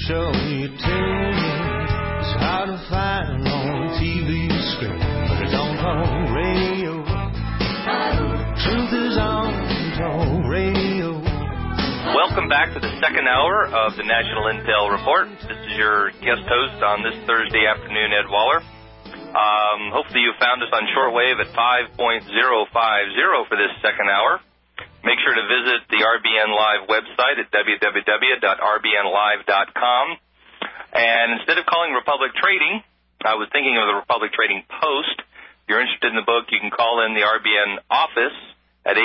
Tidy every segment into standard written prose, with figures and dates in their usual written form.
show you tune in. It's hard to find on TV screen, but it's on talk radio. Truth is on talk radio. Welcome back to the second hour of the National Intel Report. This is your guest host on this Thursday afternoon, Ed Waller. Hopefully you found us on shortwave at 5.050 for this second hour. Make sure to visit the RBN Live website at www.rbnlive.com. And instead of calling Republic Trading, I was thinking of the Republic Trading Post. If you're interested in the book, you can call in the RBN office at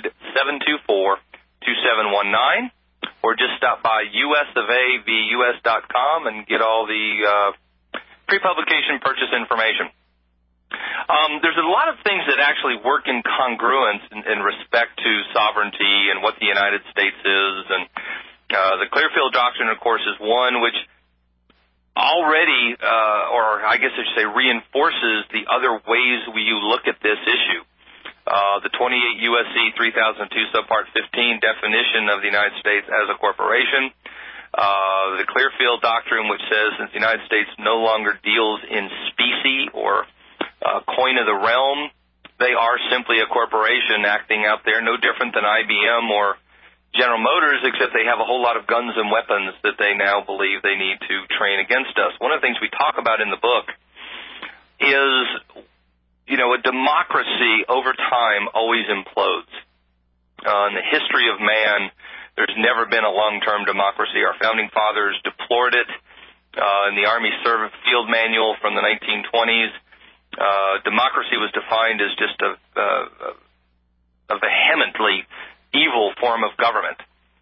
800-724-2719, or just stop by usofavus.com and get all the pre-publication purchase information. There's a lot of things that actually work in congruence in respect to sovereignty and what the United States is. And the Clearfield Doctrine, of course, is one which already, or I guess I should say, reinforces the other ways you look at this issue. The 28 U.S.C. 3002 subpart 15 definition of the United States as a corporation. The Clearfield Doctrine, which says since the United States no longer deals in specie or coin of the realm, they are simply a corporation acting out there, no different than IBM or General Motors, except they have a whole lot of guns and weapons that they now believe they need to train against us. One of the things we talk about in the book is, a democracy over time always implodes. In the history of man, there's never been a long-term democracy. Our founding fathers deplored it. In the Army Service Field Manual from the 1920s, democracy was defined as just a vehemently evil form of government.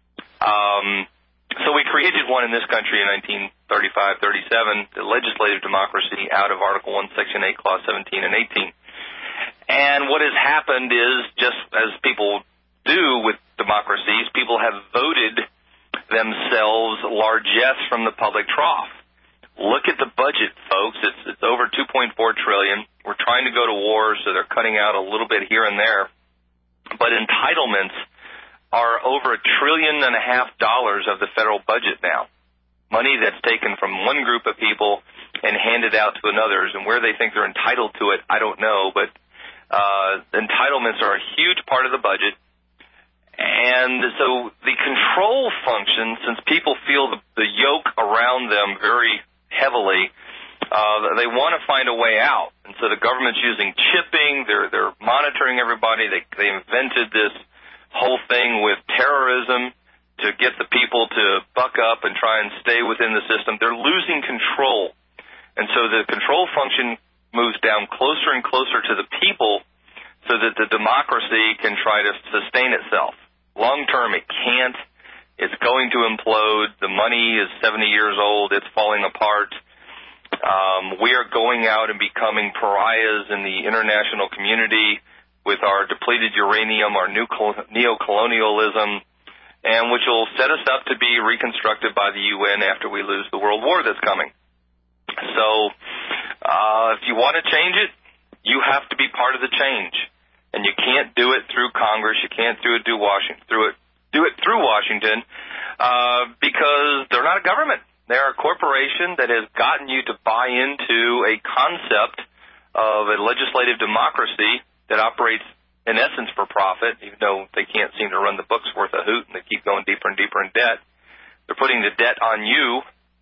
So we created one in this country in 1935-37, the legislative democracy, out of Article 1, Section 8, Clause 17 and 18. And what has happened is, just as people do with democracies, people have voted themselves largesse from the public trough. Look at the budget, folks. It's over $2.4 trillion. We're trying to go to war, so they're cutting out a little bit here and there. But entitlements are over $1.5 trillion of the federal budget now. Money that's taken from one group of people and handed out to another. And where they think they're entitled to it, I don't know. But entitlements are a huge part of the budget. And so the control function, since people feel the yoke around them very heavily, they want to find a way out. And so the government's using chipping. They're monitoring everybody. They invented this whole thing with terrorism to get the people to buck up and try and stay within the system. They're losing control. And so the control function moves down closer and closer to the people so that the democracy can try to sustain itself. Long term, it can't. It's going to implode. The money is 70 years old. It's falling apart. We are going out and becoming pariahs in the international community with our depleted uranium, our new neocolonialism, and which will set us up to be reconstructed by the UN after we lose the world war that's coming. So if you want to change it, you have to be part of the change. And you can't do it through Congress. You can't do it through Washington because they're not a government. They're a corporation that has gotten you to buy into a concept of a legislative democracy that operates, in essence, for profit, even though they can't seem to run the books worth a hoot and they keep going deeper and deeper in debt. They're putting the debt on you,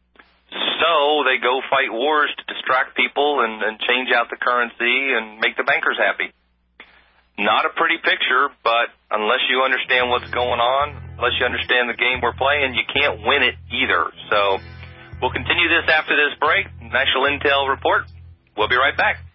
so they go fight wars to distract people and change out the currency and make the bankers happy. Not a pretty picture, but unless you understand what's going on, unless you understand the game we're playing, you can't win it either. So we'll continue this after this break. National Intel Report. We'll be right back.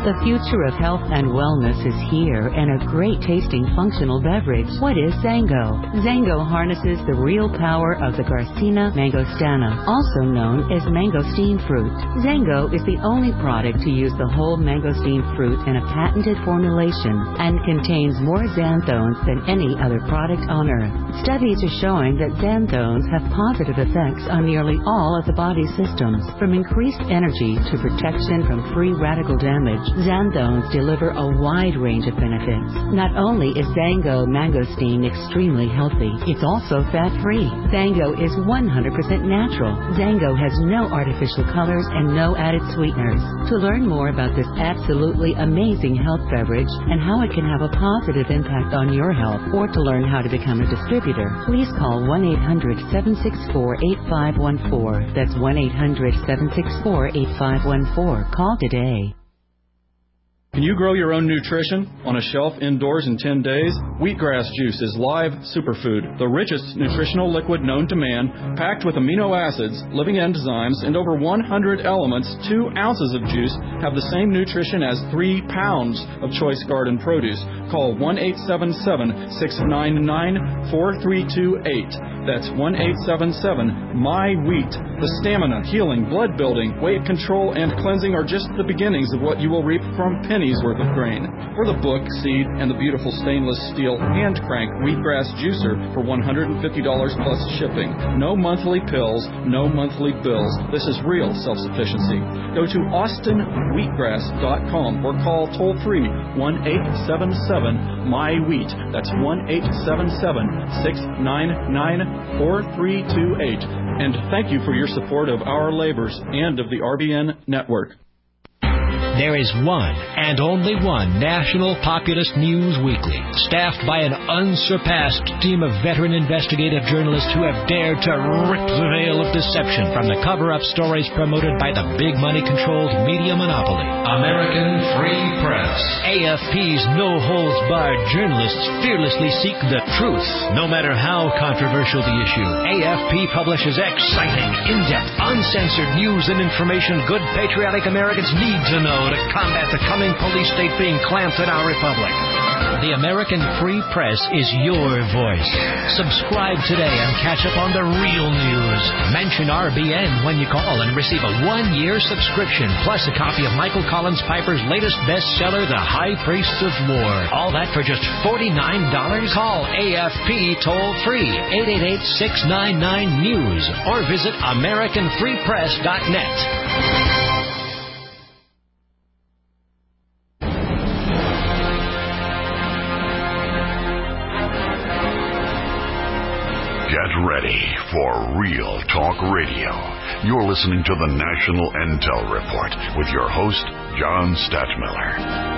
The future of health and wellness is here in a great tasting functional beverage. What is Zango? Zango harnesses the real power of the Garcinia mangostana, also known as mangosteen fruit. Zango is the only product to use the whole mangosteen fruit in a patented formulation and contains more xanthones than any other product on earth. Studies are showing that xanthones have positive effects on nearly all of the body's systems, from increased energy to protection from free radical damage. Xanthones deliver a wide range of benefits. Not only is Zango mangosteen extremely healthy, it's also fat-free. Zango is 100% natural. Zango has no artificial colors and no added sweeteners. To learn more about this absolutely amazing health beverage and how it can have a positive impact on your health, or to learn how to become a distributor, please call 1-800-764-8514. That's 1-800-764-8514. Call today. Can you grow your own nutrition on a shelf indoors in 10 days? Wheatgrass juice is live superfood, the richest nutritional liquid known to man, packed with amino acids, living enzymes, and over 100 elements. 2 ounces of juice have the same nutrition as 3 pounds of choice garden produce. Call 1-877-699-4328. That's 1-877-MY-WHEAT. The stamina, healing, blood building, weight control, and cleansing are just the beginnings of what you will reap from pennies worth of grain. For the book, seed, and the beautiful stainless steel hand crank wheatgrass juicer for $150 plus shipping. No monthly pills, no monthly bills. This is real self-sufficiency. Go to austinwheatgrass.com or call toll-free 1-877-MY-WHEAT. That's 1-877-699-4328. And thank you for your support of our labors and of the RBN network. There is one and only one national populist news weekly, staffed by an unsurpassed team of veteran investigative journalists who have dared to rip the veil of deception from the cover-up stories promoted by the big money-controlled media monopoly. American Free Press. AFP's no-holds-barred journalists fearlessly seek the truth, no matter how controversial the issue. AFP publishes exciting, in-depth, uncensored news and information good patriotic Americans need to know to combat the coming police state being clamped in our republic. The American Free Press is your voice. Subscribe today and catch up on the real news. Mention RBN when you call and receive a 1-year subscription, plus a copy of Michael Collins Piper's latest bestseller, The High Priests of War. All that for just $49? Call AFP toll-free, 888-699-NEWS, or visit AmericanFreePress.net. Get ready for Real Talk Radio. You're listening to the National Intel Report with your host, John Stadtmiller.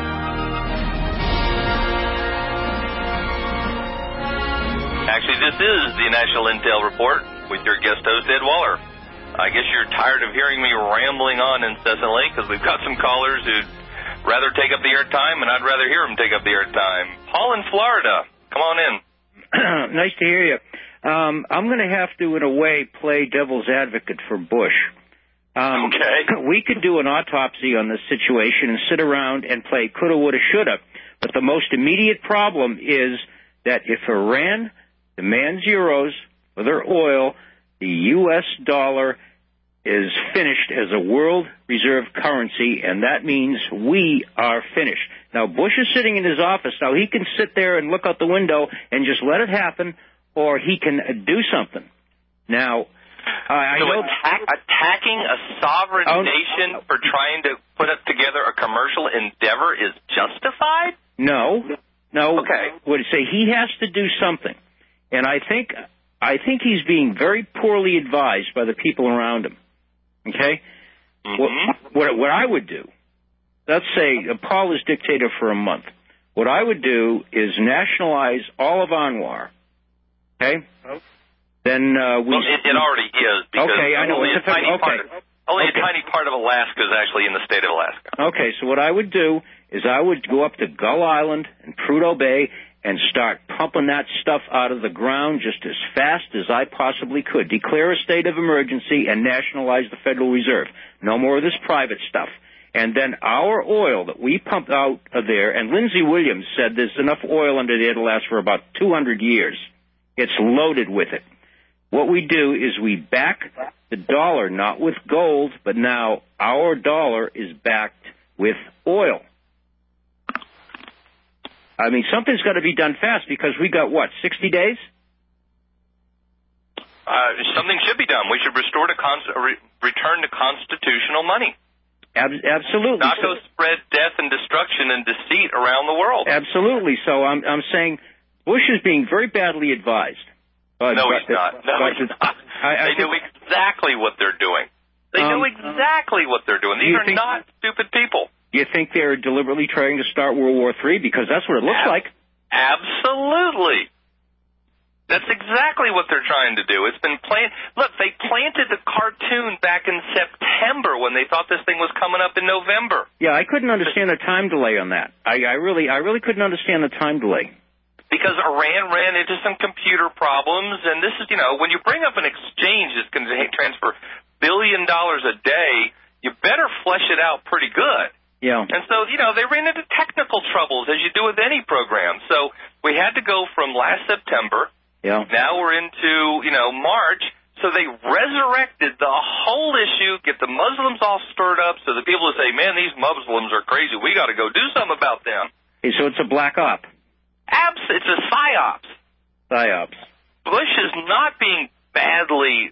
Actually, this is the National Intel Report with your guest host, Ed Waller. I guess you're tired of hearing me rambling on incessantly because we've got some callers who'd rather take up the airtime, and I'd rather hear them take up the airtime. Paul in Florida, come on in. Nice to hear you. I'm going to have to, in a way, play devil's advocate for Bush. Okay. We could do an autopsy on this situation and sit around and play coulda, woulda, shoulda. But the most immediate problem is that if Iran demands euros for their oil, the U.S. dollar is finished as a world reserve currency, and that means we are finished. Now, Bush is sitting in his office. Now, he can sit there and look out the window and just let it happen, or he can do something. Now, I know attacking a sovereign nation for trying to put up together a commercial endeavor is justified? No. Okay. Would say he has to do something, and I think he's being very poorly advised by the people around him. Okay. Mm-hmm. What I would do? Let's say Paul is dictator for a month. What I would do is nationalize all of Anwar. Okay? Then it already is. Because okay, I know. Only a tiny part of Alaska is actually in the state of Alaska. Okay, so what I would do is I would go up to Gull Island and Prudhoe Bay and start pumping that stuff out of the ground just as fast as I possibly could. Declare a state of emergency and nationalize the Federal Reserve. No more of this private stuff. And then our oil that we pump out of there, and Lindsey Williams said there's enough oil under there to last for about 200 years. It's loaded with it. What we do is we back the dollar, not with gold, but now our dollar is backed with oil. I mean, something's got to be done fast because we got, 60 days? Something should be done. We should restore return to constitutional money. Absolutely. Not go spread death and destruction and deceit around the world. Absolutely. So I'm saying Bush is being very badly advised. No, he's not. No, he's not. They know exactly what they're doing. They know exactly what they're doing. These are not stupid people. Do you think they're deliberately trying to start World War III? Because that's what it looks like. Absolutely. That's exactly what they're trying to do. It's been Look, they planted the cartoon back in September when they thought this thing was coming up in November. Yeah, I couldn't understand the time delay on that. I really couldn't understand the time delay. Because Iran ran into some computer problems, and this is, when you bring up an exchange that's going to transfer $1 billion a day, you better flesh it out pretty good. Yeah. And so, they ran into technical troubles, as you do with any program. So we had to go from last September. Yeah. Now we're into, March. So they resurrected the whole issue, get the Muslims all stirred up, so the people who say, man, these Muslims are crazy, we got to go do something about them. Okay, so it's a black op. It's a psyops. Psyops. Bush is not being badly,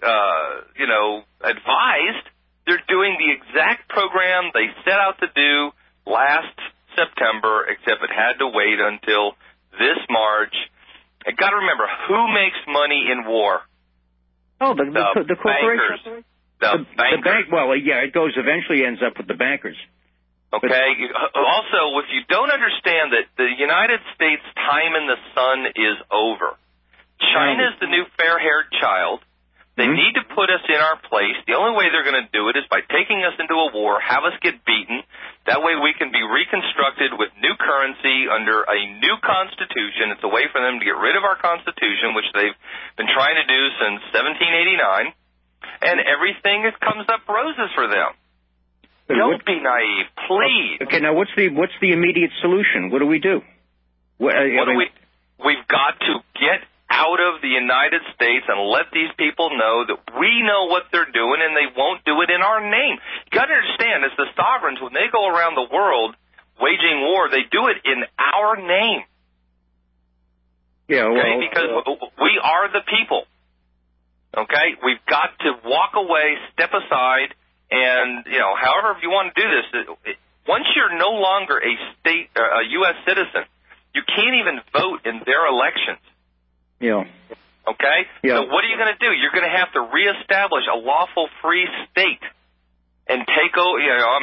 advised. They're doing the exact program they set out to do last September, except it had to wait until this March. I got to remember, who makes money in war? Oh, the corporations. The bankers. It eventually ends up with the bankers. Okay. Also, if you don't understand that the United States' time in the sun is over, China's the new fair-haired child. They need to put us in our place. The only way they're going to do it is by taking us into a war, have us get beaten. That way we can be reconstructed with new currency under a new constitution. It's a way for them to get rid of our constitution, which they've been trying to do since 1789. And everything comes up roses for them. Don't be naive, please. Okay, now what's the immediate solution? What do we do? We've got to get out of the United States and let these people know that we know what they're doing and they won't do it in our name. You got to understand, as the sovereigns, when they go around the world waging war, they do it in our name. Yeah, because we are the people. Okay, we've got to walk away, step aside. And, however you want to do this, once you're no longer a U.S. citizen, you can't even vote in their elections. Yeah. Okay? Yeah. So what are you going to do? You're going to have to reestablish a lawful free state and take over,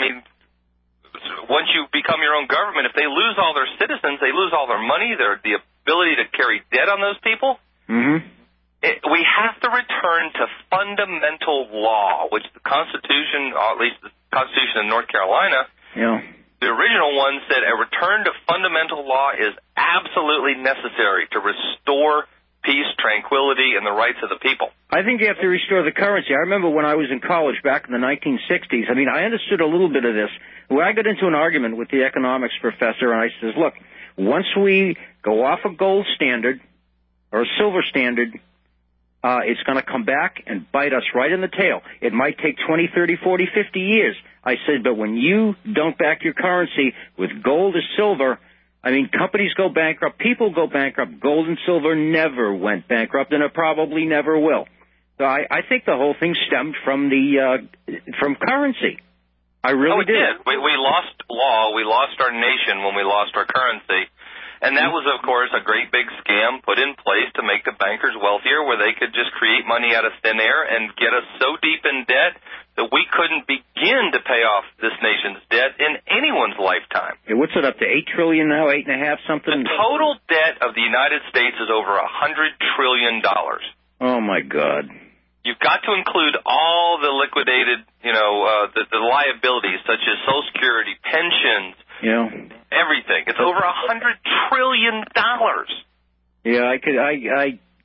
once you become your own government, if they lose all their citizens, they lose all their money, the ability to carry debt on those people. Mm-hmm. We have to return to fundamental law, which the Constitution, or at least the Constitution of North Carolina, the original one said a return to fundamental law is absolutely necessary to restore peace, tranquility, and the rights of the people. I think you have to restore the currency. I remember when I was in college back in the 1960s, I understood a little bit of this. When I got into an argument with the economics professor, and I says, look, once we go off a gold standard or a silver standard, it's going to come back and bite us right in the tail. It might take 20, 30, 40, 50 years. I said, but when you don't back your currency with gold or silver, companies go bankrupt, people go bankrupt. Gold and silver never went bankrupt, and it probably never will. So I think the whole thing stemmed from from currency. I really did. We lost law. We lost our nation when we lost our currency. And that was, of course, a great big scam put in place to make the bankers wealthier, where they could just create money out of thin air and get us so deep in debt that we couldn't begin to pay off this nation's debt in anyone's lifetime. Hey, what's it up to, $8 trillion now, 8.5 something? The total debt of the United States is over $100 trillion. Oh, my God. You've got to include all the liquidated, the liabilities, such as Social Security, pensions, everything. It's over $100 trillion. Yeah, I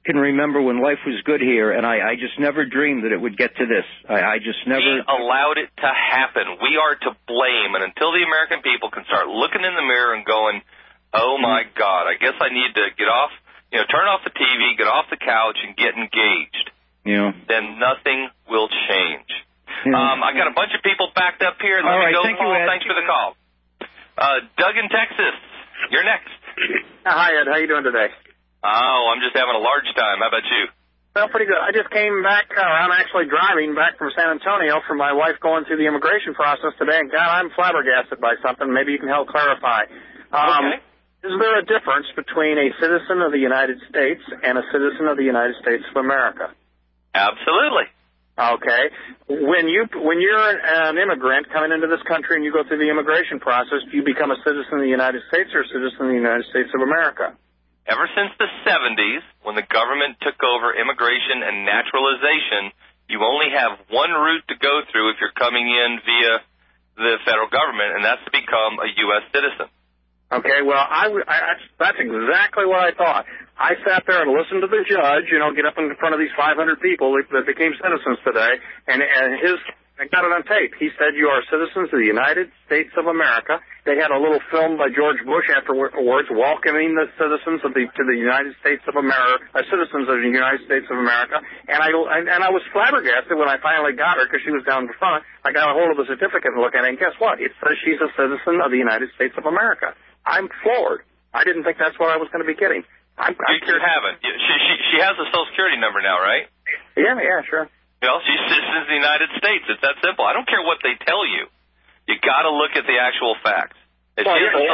can remember when life was good here, and I just never dreamed that it would get to this. I just never... We allowed it to happen. We are to blame, and until the American people can start looking in the mirror and going, oh, my God, I guess I need to get off, turn off the TV, get off the couch, and get engaged, then nothing will change. I got a bunch of people backed up here. Let me go, Paul. Thanks for the call. Doug in Texas, you're next. Hi, Ed. How you doing today? Oh, I'm just having a large time. How about you? Well, pretty good. I just came back, I'm actually driving back from San Antonio for my wife going through the immigration process today, and God, I'm flabbergasted by something. Maybe you can help clarify. Okay. Is there a difference between a citizen of the United States and a citizen of the United States of America? Absolutely. Okay. When you're an immigrant coming into this country and you go through the immigration process, do you become a citizen of the United States or a citizen of the United States of America? Ever since the 70s, when the government took over immigration and naturalization, you only have one route to go through if you're coming in via the federal government, and that's to become a U.S. citizen. Okay, well, that's exactly what I thought. I sat there and listened to the judge, get up in front of these 500 people that became citizens today, and I got it on tape. He said, you are citizens of the United States of America. They had a little film by George Bush afterwards welcoming the citizens to the United States of America, citizens of the United States of America. And I was flabbergasted when I finally got her because she was down in front. I got a hold of the certificate and looked at it, and guess what? It says she's a citizen of the United States of America. I'm floored. I didn't think that's what I was going to be getting. You haven't. She has a Social Security number now, right? Yeah, sure. She's citizens of the United States. It's that simple. I don't care what they tell you. You got to look at the actual facts. I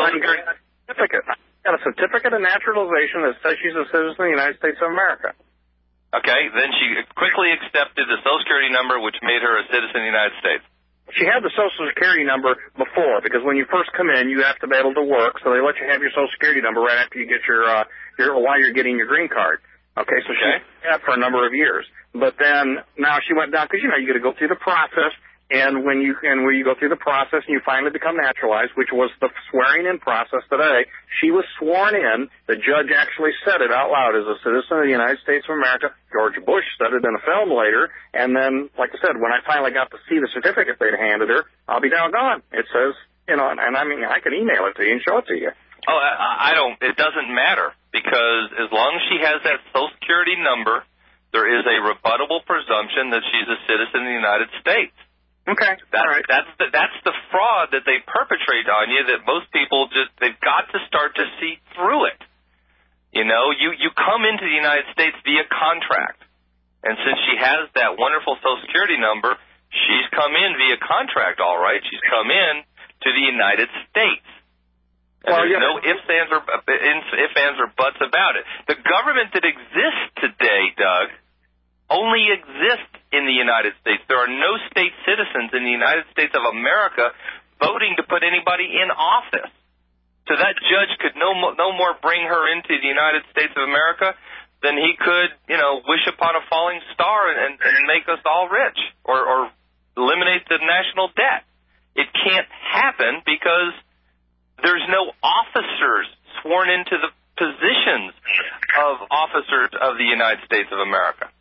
got a certificate of naturalization that says she's a citizen of the United States of America. Okay, then she quickly accepted the Social Security number, which made her a citizen of the United States. She had the Social Security number before, because when you first come in, you have to be able to work, so they let you have your Social Security number right after you get while you're getting your green card. Okay, so she had that for a number of years. But then, now she went down, because, you got to go through the process, and when you go through the process and you finally become naturalized, which was the swearing-in process today, she was sworn in. The judge actually said it out loud as a citizen of the United States of America. George Bush said it in a film later, and then, like I said, when I finally got to see the certificate they'd handed her, I'll be doggone. It says, and I mean, I can email it to you and show it to you. Oh, I don't. It doesn't matter, because as long as she has that Social Security number, there is a rebuttable presumption that she's a citizen of the United States. Okay. That's the fraud that they perpetrate on you, that most people they've got to start to see through it. You come into the United States via contract. And since she has that wonderful Social Security number, she's come in via contract, all right. She's come in to the United States. And there's no ifs, ands, or buts about it. The government that exists today, Doug, only exists in the United States. There are no state citizens in the United States of America voting to put anybody in office. So that judge could no more bring her into the United States of America than he could, wish upon a falling star and make us all rich or eliminate the national debt. It can't happen because there's no officers sworn into the positions of officers of the United States of America.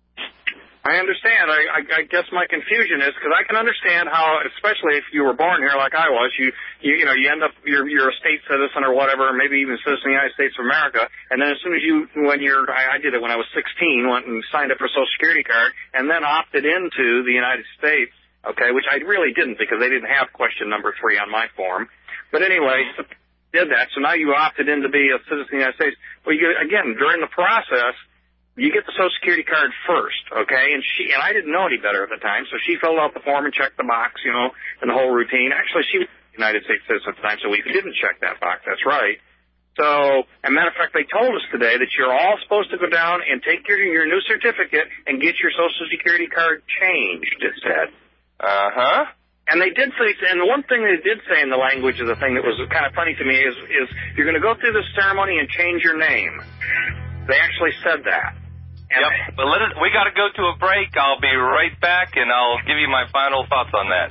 I understand. I guess my confusion is because I can understand how, especially if you were born here like I was, you end up you're a state citizen or whatever, maybe even a citizen of the United States of America, and then as soon as I did it when I was 16, went and signed up for a Social Security card, and then opted into the United States. Okay, which I really didn't because they didn't have question number 3 on my form. But anyway, did that. So now you opted in to be a citizen of the United States. Well, again, during the process, you get the Social Security card first, okay? And I didn't know any better at the time, so she filled out the form and checked the box, and the whole routine. Actually, she was a United States citizen at the time, so we didn't check that box. That's right. So, as a matter of fact, they told us today that you're all supposed to go down and take your new certificate and get your Social Security card changed, it said. Uh-huh. And they did say, and the one thing they did say in the language of the thing that was kind of funny to me is you're going to go through this ceremony and change your name. They actually said that. Yep, but we got to go to a break. I'll be right back, and I'll give you my final thoughts on that.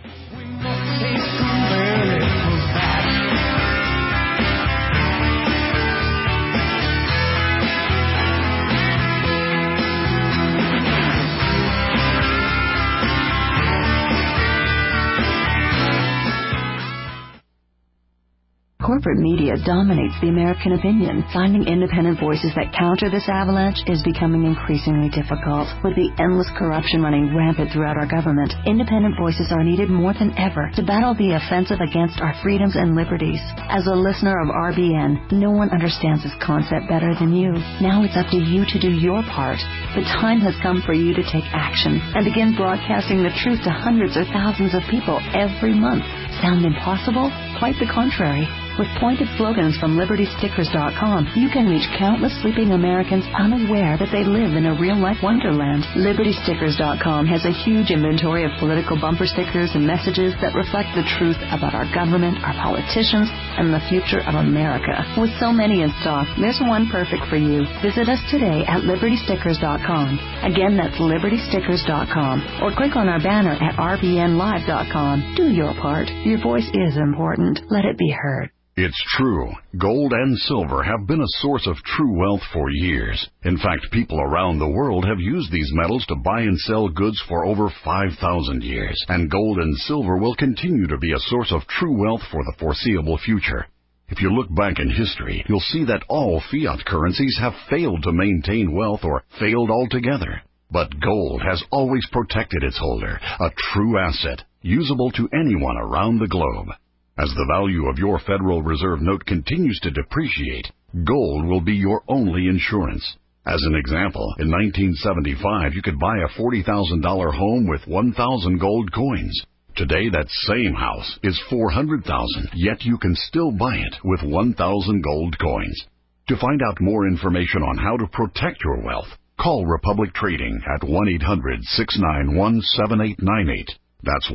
Corporate media dominates the American opinion. Finding independent voices that counter this avalanche is becoming increasingly difficult. With the endless corruption running rampant throughout our government, independent voices are needed more than ever to battle the offensive against our freedoms and liberties. As a listener of RBN, no one understands this concept better than you. Now it's up to you to do your part. The time has come for you to take action and begin broadcasting the truth to hundreds or thousands of people every month. Sound impossible? Quite the contrary. With pointed slogans from LibertyStickers.com, you can reach countless sleeping Americans unaware that they live in a real-life wonderland. LibertyStickers.com has a huge inventory of political bumper stickers and messages that reflect the truth about our government, our politicians, and the future of America. With so many in stock, there's one perfect for you. Visit us today at LibertyStickers.com. Again, that's LibertyStickers.com. Or click on our banner at RBNLive.com. Do your part. Your voice is important. Let it be heard. It's true. Gold and silver have been a source of true wealth for years. In fact, people around the world have used these metals to buy and sell goods for over 5,000 years. And gold and silver will continue to be a source of true wealth for the foreseeable future. If you look back in history, you'll see that all fiat currencies have failed to maintain wealth or failed altogether. But gold has always protected its holder, a true asset, usable to anyone around the globe. As the value of your Federal Reserve note continues to depreciate, gold will be your only insurance. As an example, in 1975, you could buy a $40,000 home with 1,000 gold coins. Today, that same house is $400,000, yet you can still buy it with 1,000 gold coins. To find out more information on how to protect your wealth, call Republic Trading at 1-800-691-7898. That's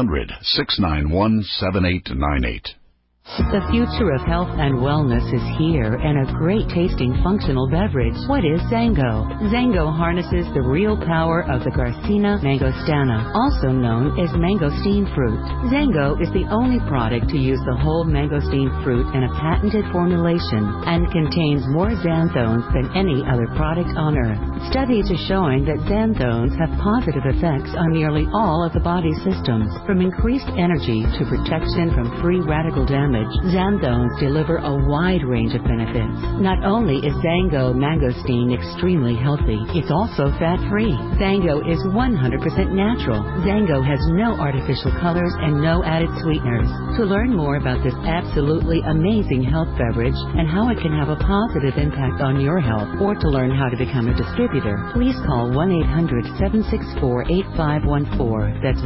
1-800-691-7898. The future of health and wellness is here, and a great tasting functional beverage. What is Zango? Zango harnesses the real power of the Garcinia mangostana, also known as mangosteen fruit. Zango is the only product to use the whole mangosteen fruit in a patented formulation and contains more xanthones than any other product on earth. Studies are showing that xanthones have positive effects on nearly all of the body's systems, from increased energy to protection from free radical damage. Xanthones deliver a wide range of benefits. Not only is Zango mangosteen extremely healthy, it's also fat-free. Zango is 100% natural. Zango has no artificial colors and no added sweeteners. To learn more about this absolutely amazing health beverage and how it can have a positive impact on your health, or to learn how to become a distributor, please call 1-800-764-8514. That's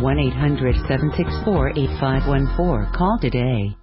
1-800-764-8514. Call today.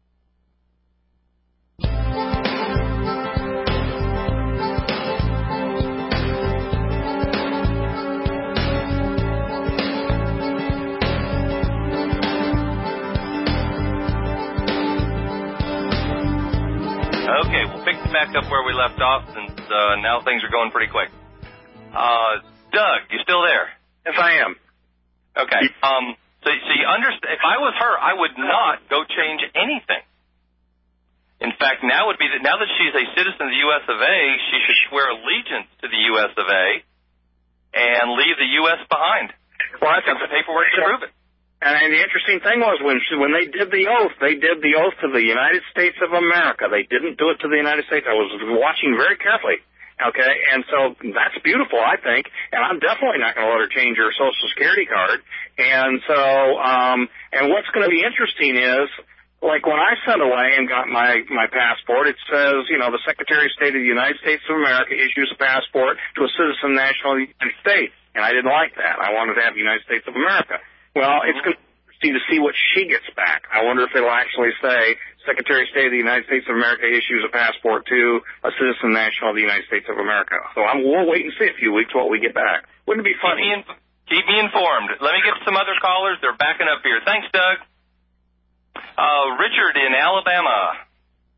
Okay, we'll pick back up where we left off, since now things are going pretty quick. Doug, you still there? Yes, I am. Okay. So you understand? If I was her, I would not go change anything. In fact, now would be now that she's a citizen of the U.S. of A., she should swear allegiance to the U.S. of A. and leave the U.S. behind. Well, I think the paperwork to prove it. And the interesting thing was when they did the oath to the United States of America. They didn't do it to the United States. I was watching very carefully. Okay, and so that's beautiful, I think, and I'm definitely not going to let her change her Social Security card. And so, and what's going to be interesting is, like when I sent away and got my passport, it says, you know, the Secretary of State of the United States of America issues a passport to a citizen national of the United States, and I didn't like that. I wanted to have the United States of America. Well, it's going to be interesting to see what she gets back. I wonder if it'll actually say Secretary of State of the United States of America issues a passport to a citizen national of the United States of America. So we'll wait and see a few weeks what we get back. Wouldn't it be funny? Keep me informed. Let me get some other callers. They're backing up here. Thanks, Doug. Richard in Alabama.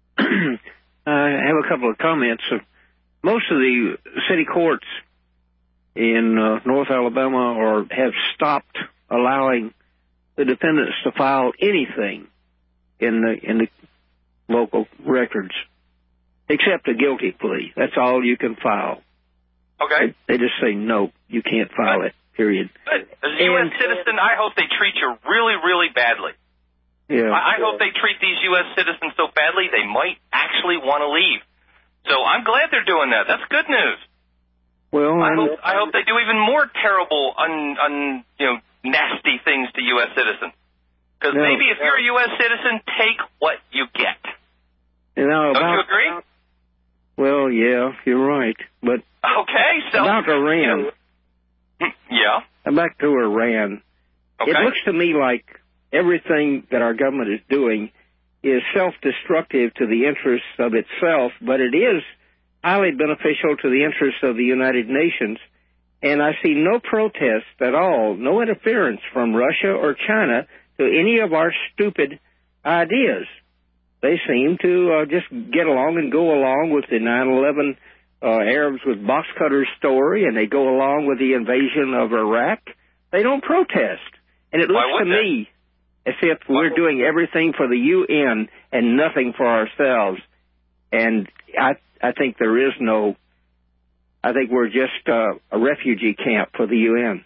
I have a couple of comments. Most of the city courts in North Alabama have stopped allowing the defendants to file anything in the local records, except a guilty plea. That's all you can file. Okay. They just say, no, you can't file it, period. As a U.S. citizen, I hope they treat you really, really badly. Yeah. I hope they treat these U.S. citizens so badly they might actually want to leave. So I'm glad they're doing that. That's good news. Well, I hope they do even more terrible, nasty things to U.S. citizens. Because maybe if you're a U.S. citizen, take what you get. You know, don't you agree? Well, yeah, you're right. But okay, so about Iran. Yeah. Back to Iran. Okay. It looks to me like everything that our government is doing is self-destructive to the interests of itself, but it is highly beneficial to the interests of the United Nations. And I see no protest at all, no interference from Russia or China to any of our stupid ideas. They seem to just get along and go along with the 9/11 Arabs with box cutters story, and they go along with the invasion of Iraq. They don't protest. And it looks to me as if we're doing everything for the UN and nothing for ourselves. And I think there is no, I think we're just a refugee camp for the UN.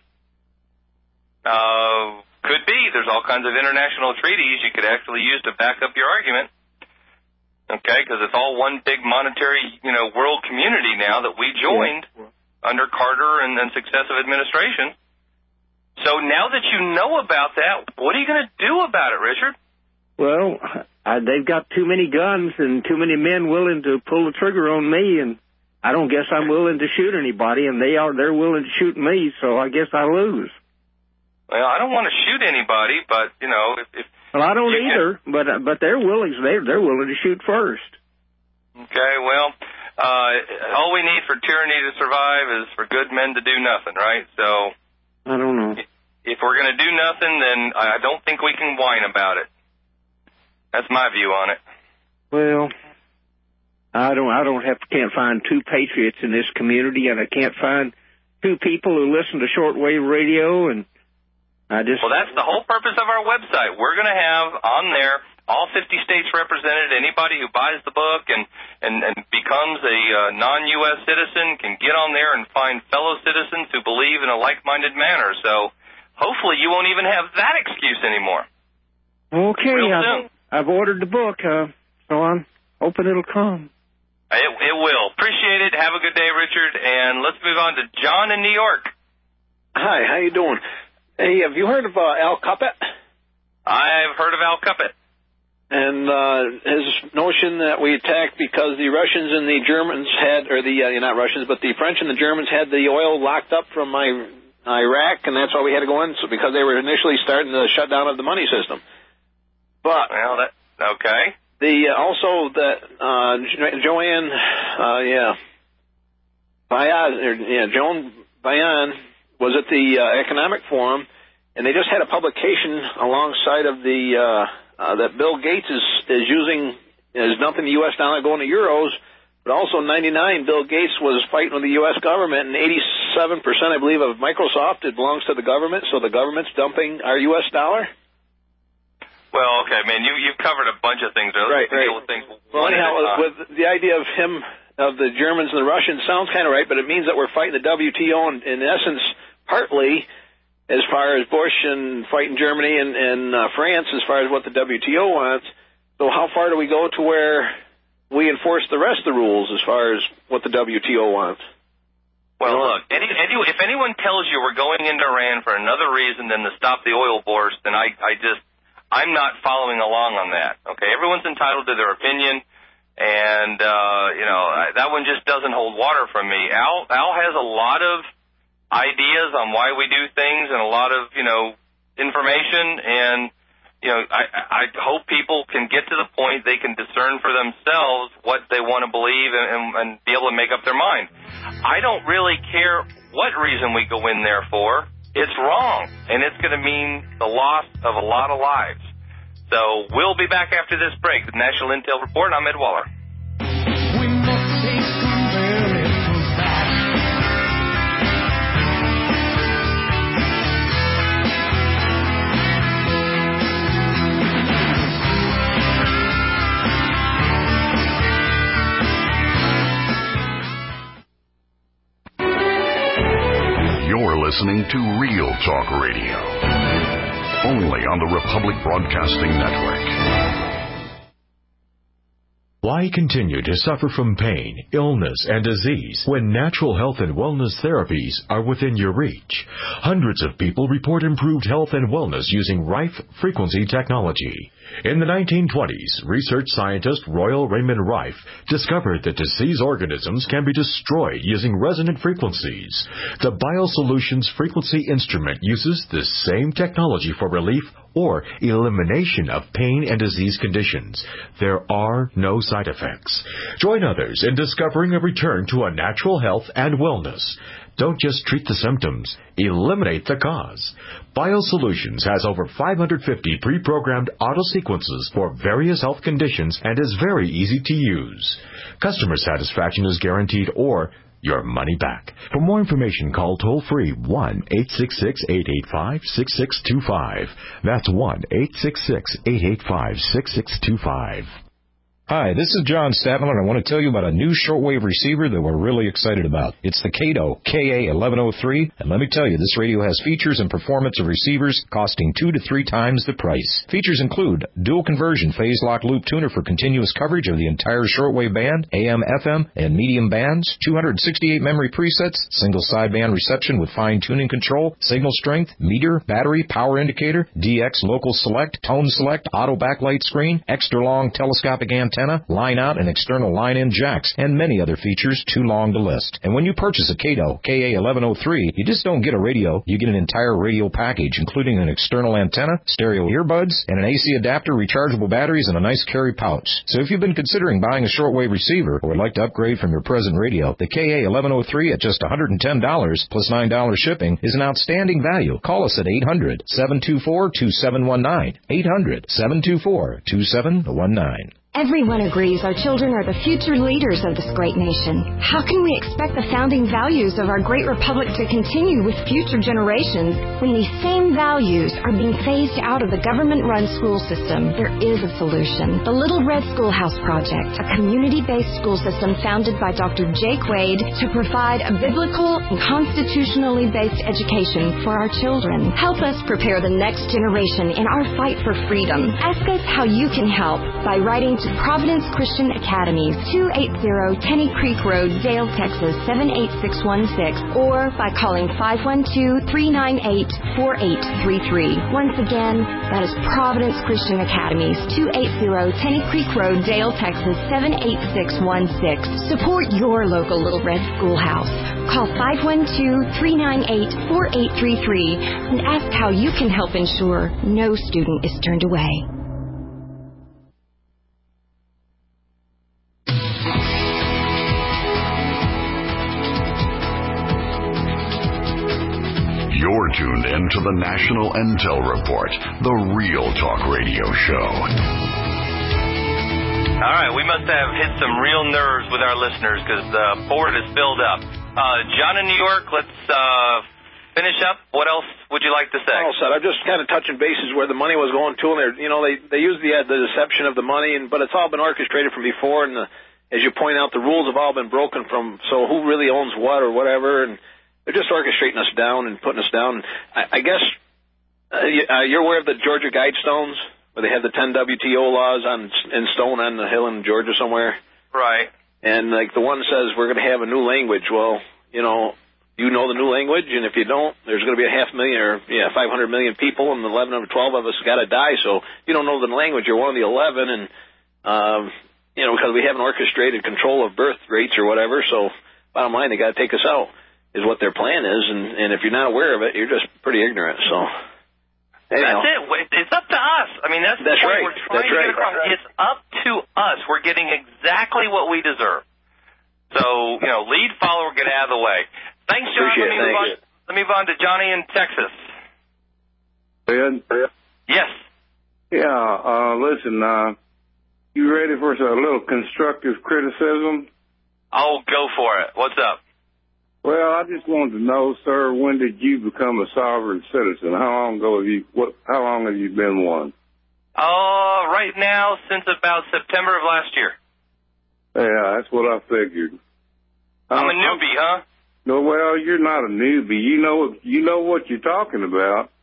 Could be. There's all kinds of international treaties you could actually use to back up your argument. Okay, because it's all one big monetary, world community now that we joined under Carter and successive administration. So now that you know about that, what are you going to do about it, Richard? Well, they've got too many guns and too many men willing to pull the trigger on me, and I don't guess I'm willing to shoot anybody, and they're willing to shoot me, so I guess I lose. Well, I don't want to shoot anybody, but if well, I don't either, but they're willing. They're willing to shoot first. Okay, well, all we need for tyranny to survive is for good men to do nothing, right? So I don't know. If we're going to do nothing, then I don't think we can whine about it. That's my view on it. Well, can't find two patriots in this community, and I can't find two people who listen to shortwave radio, and Well, that's the whole purpose of our website. We're going to have on there all 50 states represented. Anybody who buys the book and becomes a non-U.S. citizen can get on there and find fellow citizens who believe in a like-minded manner. So hopefully you won't even have that excuse anymore. Okay, I've ordered the book, so I'm hoping it'll come. It will. Appreciate it. Have a good day, Richard. And let's move on to John in New York. Hi, how you doing? Hey, have you heard of Al Cuppet? I've heard of Al Cuppet. And his notion that we attacked because the Russians and the Germans had, or not Russians, but the French and the Germans had the oil locked up from Iraq, and that's why we had to go in, so because they were initially starting the shutdown of the money system. But okay. Also that Joan Bayan was at the Economic Forum, and they just had a publication alongside of that Bill Gates is dumping the U.S. dollar going to euros, but also in '99 Bill Gates was fighting with the U.S. government, and 87%, I believe, of Microsoft, it belongs to the government, so the government's dumping our U.S. dollar. Well, okay, man, you've covered a bunch of things. Right. Well, anyhow, with the idea of the Germans and the Russians sounds kind of right, but it means that we're fighting the WTO in essence, partly as far as Bush and fighting Germany and France as far as what the WTO wants. So how far do we go to where we enforce the rest of the rules as far as what the WTO wants? Well, look, if anyone tells you we're going into Iran for another reason than to stop the oil wars, then I'm not following along on that. Okay, everyone's entitled to their opinion, and that one just doesn't hold water from me. Al has a lot of ideas on why we do things and a lot of information, and I hope people can get to the point they can discern for themselves what they want to believe and be able to make up their mind. I don't really care what reason we go in there for. It's wrong, and it's going to mean the loss of a lot of lives. So we'll be back after this break with National Intel Report. I'm Ed Waller. We must take America back. You're listening to Real Talk Radio. only on the Republic Broadcasting Network. Why continue to suffer from pain, illness, and disease when natural health and wellness therapies are within your reach? Hundreds of people report improved health and wellness using Rife frequency technology. In the 1920s, research scientist Royal Raymond Rife discovered that diseased organisms can be destroyed using resonant frequencies. The BioSolutions frequency instrument uses the same technology for relief or elimination of pain and disease conditions. There are no side effects. Join others in discovering a return to a natural health and wellness. Don't just treat the symptoms, eliminate the cause. BioSolutions has over 550 pre-programmed auto sequences for various health conditions and is very easy to use. Customer satisfaction is guaranteed or your money back. For more information, call toll-free 1-866-885-6625. That's 1-866-885-6625. Hi, this is John Statler, and I want to tell you about a new shortwave receiver that we're really excited about. It's the Kato KA1103, and let me tell you, this radio has features and performance of receivers costing 2 to 3 times the price. Features include dual conversion phase lock loop tuner for continuous coverage of the entire shortwave band, AM, FM, and medium bands, 268 memory presets, single sideband reception with fine tuning control, signal strength, meter, battery, power indicator, DX local select, tone select, auto backlight screen, extra long telescopic antenna, line out and external line-in jacks, and many other features too long to list. And when you purchase a Kato KA1103, you just don't get a radio, you get an entire radio package, including an external antenna, stereo earbuds, and an AC adapter, rechargeable batteries, and a nice carry pouch. So if you've been considering buying a shortwave receiver or would like to upgrade from your present radio, the KA1103 at just $110 plus $9 shipping is an outstanding value. Call us at 800-724-2719. 800-724-2719. Everyone agrees our children are the future leaders of this great nation. How can we expect the founding values of our great republic to continue with future generations when these same values are being phased out of the government-run school system? There is a solution. The Little Red Schoolhouse Project, a community-based school system founded by Dr. Jake Wade to provide a biblical and constitutionally based education for our children. Help us prepare the next generation in our fight for freedom. Ask us how you can help by writing to Providence Christian Academies, 280 Tenney Creek Road, Dale, Texas, 78616, or by calling 512-398-4833. Once again, that is Providence Christian Academies, 280 Tenney Creek Road, Dale, Texas, 78616. Support your local Little Red Schoolhouse. Call 512-398-4833 and ask how you can help ensure no student is turned away. You're tuned into the National Intel Report, the Real Talk Radio Show. All right, we must have hit some real nerves with our listeners because the board is filled up. John in New York, let's finish up. What else would you like to say? Well said. I'm just kind of touching bases where the money was going to, and they use the deception of the money, but it's all been orchestrated from before, and as you point out, the rules have all been broken from, so who really owns what or whatever, and they're just orchestrating us down and putting us down. I guess you're aware of the Georgia Guidestones, where they have the 10 WTO laws in stone on the hill in Georgia somewhere? Right. And like the one says we're going to have a new language. Well, you know the new language, and if you don't, there's going to be 500 million people, and 11 or 12 of us got to die. So you don't know the language. You're one of the 11, and because we haven't orchestrated control of birth rates or whatever. So bottom line, they got to take us out. Is what their plan is, and if you're not aware of it, you're just pretty ignorant. So anyhow. That's it. It's up to us. I mean, that's the point right. We're trying to get across. Right. It's up to us. We're getting exactly what we deserve. So, lead, follower, get out of the way. Thanks, John. Let me move on to Johnny in Texas. Ed? Yes. Yeah, listen, you ready for a little constructive criticism? Oh, go for it. What's up? Well, I just wanted to know, sir, when did you become a sovereign citizen? How long have you been one? Right now, since about September of last year. Yeah, that's what I figured. I'm a newbie, huh? No, well, you're not a newbie. You know what you're talking about.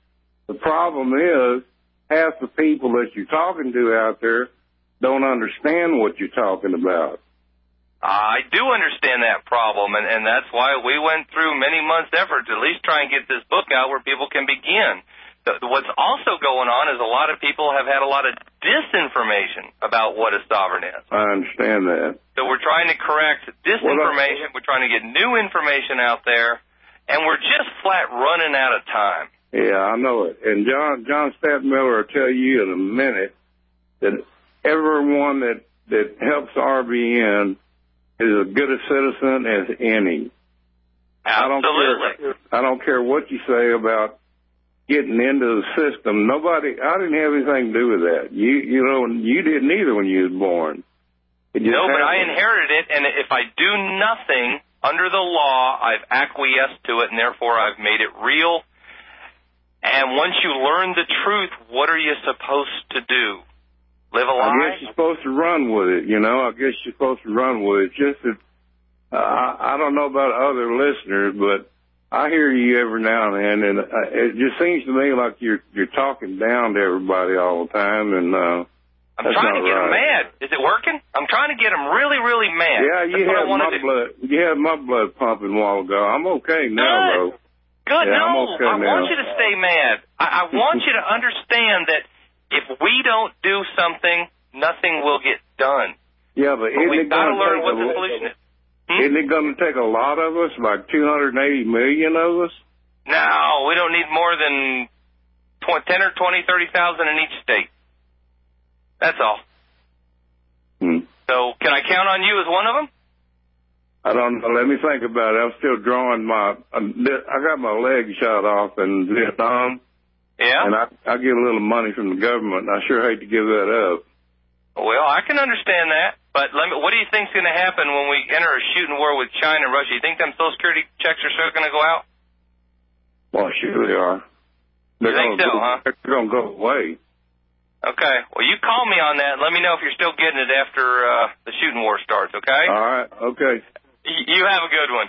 The problem is half the people that you're talking to out there don't understand what you're talking about. I do understand that problem, and that's why we went through many months' effort to at least try and get this book out where people can begin. What's also going on is a lot of people have had a lot of disinformation about what a sovereign is. I understand that. So we're trying to correct disinformation. We're trying to get new information out there, and we're just flat running out of time. Yeah, I know it. And John Stadtmiller will tell you in a minute that everyone that helps RBN is as good a citizen as any. Absolutely. I don't care what you say about getting into the system. I didn't have anything to do with that. You didn't either when you was born. No, but I inherited it, and if I do nothing under the law, I've acquiesced to it, and therefore I've made it real. And once you learn the truth, what are you supposed to do? Live a lie? I guess you're supposed to run with it, I guess you're supposed to run with it. Just that I don't know about other listeners, but I hear you every now and then, and it just seems to me like you're talking down to everybody all the time, and I'm trying to get them mad. Is it working? I'm trying to get them really, really mad. Yeah, you had my blood. You had my blood pumping a while ago. I'm okay now, though. Good. Yeah, no, okay I want you to stay mad. I want you to understand that if we don't do something, nothing will get done. Yeah, but we've got to learn what the solution is. Isn't it going to take a lot of us, like 280 million of us? No, we don't need more than 10 or 20, 30,000 in each state. That's all. So can I count on you as one of them? I don't know. Let me think about it. I'm still drawing I got my leg shot off in Vietnam. Yeah? And I get a little money from the government, and I sure hate to give that up. Well, I can understand that. But what do you think's going to happen when we enter a shooting war with China and Russia? You think them Social Security checks are still going to go out? Well, sure they are. You think so, huh? They're going to go away. Okay. Well, you call me on that. Let me know if you're still getting it after the shooting war starts, okay? All right. Okay. You have a good one.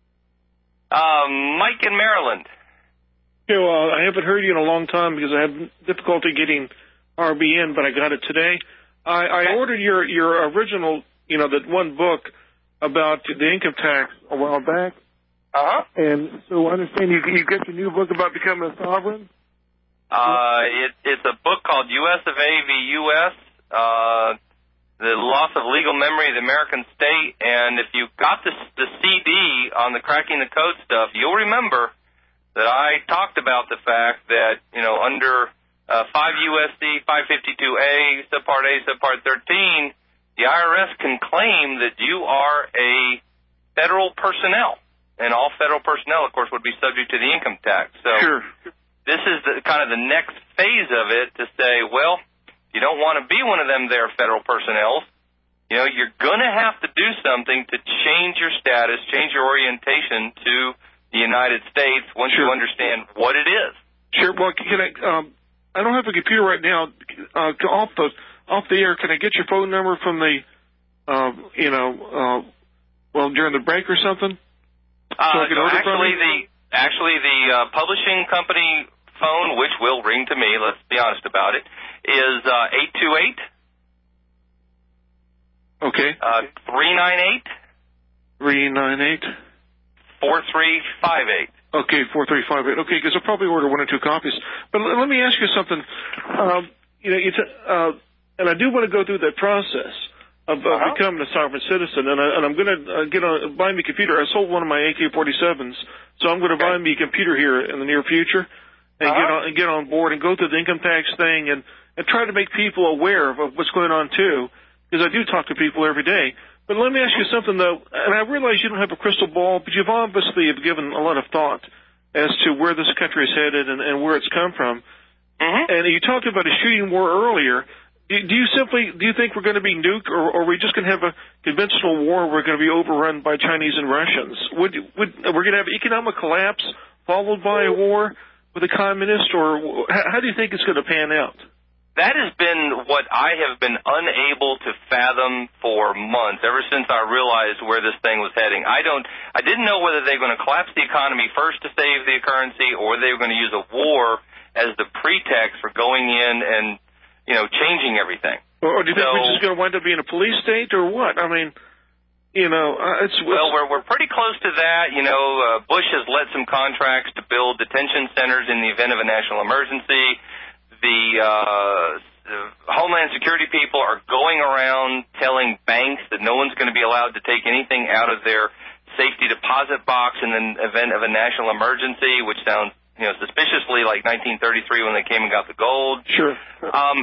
Mike in Maryland. Yeah, well, I haven't heard you in a long time because I had difficulty getting RBN, but I got it today. I ordered your original, that one book about the income tax a while back. Uh-huh. And so I understand you get your new book about becoming a sovereign? It's a book called U.S. of A v. U.S., The Loss of Legal Memory of the American State. And if you got the CD on the Cracking the Code stuff, you'll remember that I talked about the fact that, under 5 U.S.C. 552A, subpart A, subpart 13, the IRS can claim that you are a federal personnel. And all federal personnel, of course, would be subject to the income tax. So sure. This is kind of the next phase of it to say, well, you don't want to be one of them there federal personnel. You're going to have to do something to change your status, change your orientation to the United States once you understand what it is. Sure. Well, can I don't have a computer right now. Off the air, can I get your phone number from the, during the break or something? So I can order from you? Actually, the publishing company phone, which will ring to me, let's be honest about it, is 828. Okay. 398. 4358. Okay, 4358. Okay, because I'll probably order 1 or 2 copies. But let me ask you something. And I do want to go through that process of becoming a sovereign citizen. And I'm going to buy me a computer. I sold one of my AK-47s, so I'm going to buy me a computer here in the near future and get on board and go through the income tax thing and try to make people aware of what's going on too. Because I do talk to people every day. But let me ask you something, though, and I realize you don't have a crystal ball, but you've obviously given a lot of thought as to where this country is headed and where it's come from. And you talked about a shooting war earlier. Do you think we're going to be nuked, or are we just going to have a conventional war where we're going to be overrun by Chinese and Russians? We're going to have economic collapse followed by a war with the communists, or how do you think it's going to pan out? That has been what I have been unable to fathom for months, ever since I realized where this thing was heading. I didn't know whether they were going to collapse the economy first to save the currency, or they were going to use a war as the pretext for going in and, changing everything. Or do you think we're just going to wind up being a police state or what? I mean, it's... Well, we're pretty close to that. Bush has let some contracts to build detention centers in the event of a national emergency. The Homeland Security people are going around telling banks that no one's going to be allowed to take anything out of their safety deposit box in the event of a national emergency, which sounds, suspiciously like 1933 when they came and got the gold. Sure. I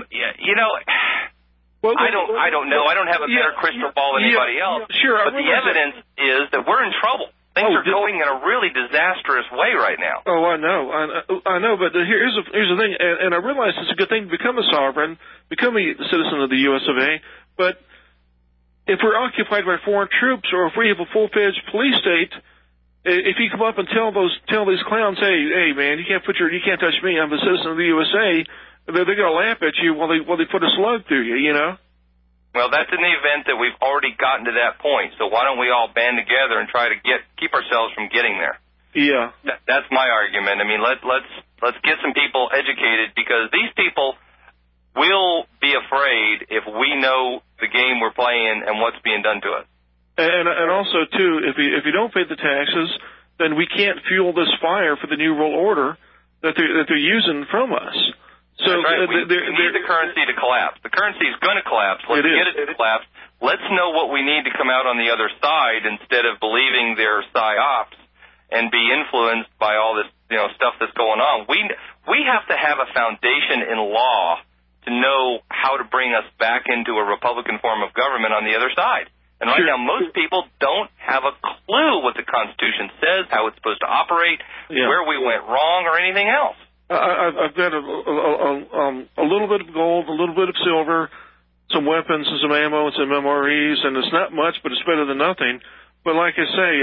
don't know. I don't have a better crystal ball than anybody else. Sure. But the evidence is that we're in trouble. Things are going in a really disastrous way right now. Oh, I know. But here's the thing, and I realize it's a good thing to become a sovereign, become a citizen of the U.S. of A. But if we're occupied by foreign troops, or if we have a full-fledged police state, if you come up and tell these clowns, hey man, you can't touch me, I'm a citizen of the USA, they're going to laugh at you while they put a slug through you, Well, that's in the event that we've already gotten to that point. So why don't we all band together and try to keep ourselves from getting there? Yeah. That's my argument. I mean, let's get some people educated, because these people will be afraid if we know the game we're playing and what's being done to us. And also too, if you don't pay the taxes, then we can't fuel this fire for the New World Order that they're using from us. So that's right. We need the currency to collapse. The currency is going to collapse. Let's get it to collapse. Let's know what we need to come out on the other side, instead of believing they're psyops and be influenced by all this stuff that's going on. We have to have a foundation in law to know how to bring us back into a Republican form of government on the other side. And right now, most people don't have a clue what the Constitution says, how it's supposed to operate, where we went wrong, or anything else. I've got a little bit of gold, a little bit of silver, some weapons and some ammo and some MREs, and it's not much, but it's better than nothing. But like I say,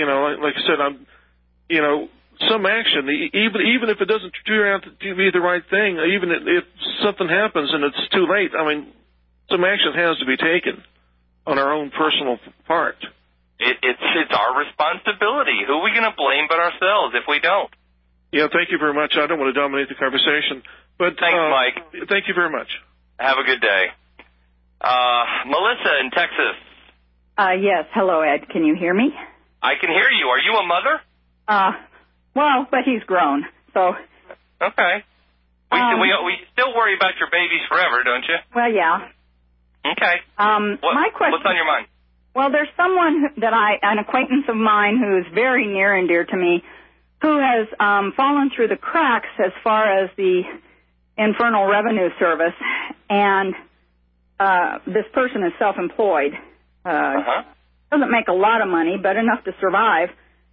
some action, even if it doesn't turn out to be the right thing, even if something happens and it's too late, I mean, some action has to be taken on our own personal part. It's our responsibility. Who are we going to blame but ourselves if we don't? Yeah, thank you very much. I don't want to dominate the conversation. But thanks, Mike. Thank you very much. Have a good day. Melissa in Texas. Yes. Hello, Ed. Can you hear me? I can hear you. Are you a mother? Well, but he's grown, so... Okay. We still worry about your babies forever, don't you? Well, yeah. Okay. My question... What's on your mind? Well, there's someone an acquaintance of mine who is very near and dear to me, who has fallen through the cracks as far as the Internal Revenue Service, and this person is self-employed. Doesn't make a lot of money, but enough to survive,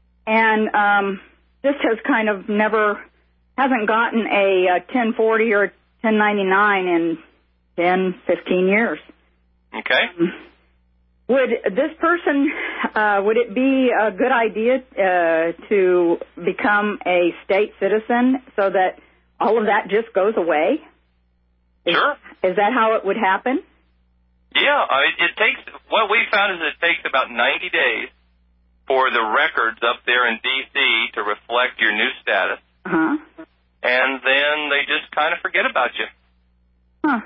and this has kind of hasn't gotten a 1040 or 1099 in 10, 15 years. Okay. Would this person, would it be a good idea to become a state citizen so that all of that just goes away? Sure. Is that how it would happen? Yeah, what we found is it takes about 90 days for the records up there in D.C. to reflect your new status. And then they just kind of forget about you. Huh.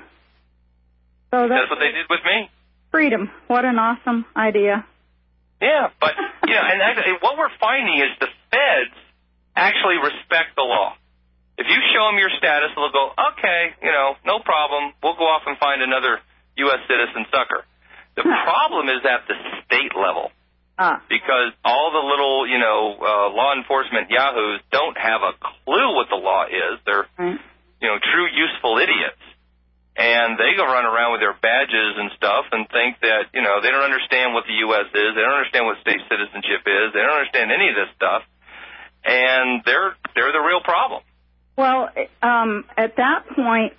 So that's what they did with me. Freedom. What an awesome idea. Yeah, but, and actually what we're finding is the feds actually respect the law. If you show them your status, they'll go, okay, no problem. We'll go off and find another U.S. citizen sucker. The problem is at the state level. Because all the little, law enforcement yahoos don't have a clue what the law is. They're, true useful idiots. And they go run around with their badges and stuff and think that, they don't understand what the U.S. is. They don't understand what state citizenship is. They don't understand any of this stuff. And they're the real problem. Well, at that point,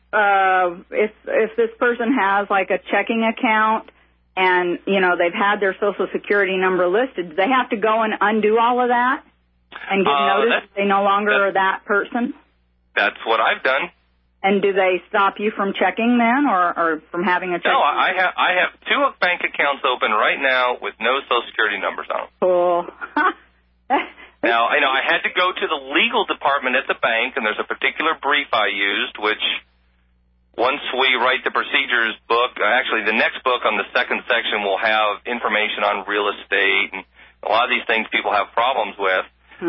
if this person has like a checking account and, they've had their Social Security number listed, do they have to go and undo all of that and get notice they no longer are that person? That's what I've done. And do they stop you from checking then, or from having a checking? No, I have 2 bank accounts open right now with no Social Security numbers on them. Cool. Now, I had to go to the legal department at the bank, and there's a particular brief I used, which once we write the procedures book, actually the next book on the second section will have information on real estate and a lot of these things people have problems with.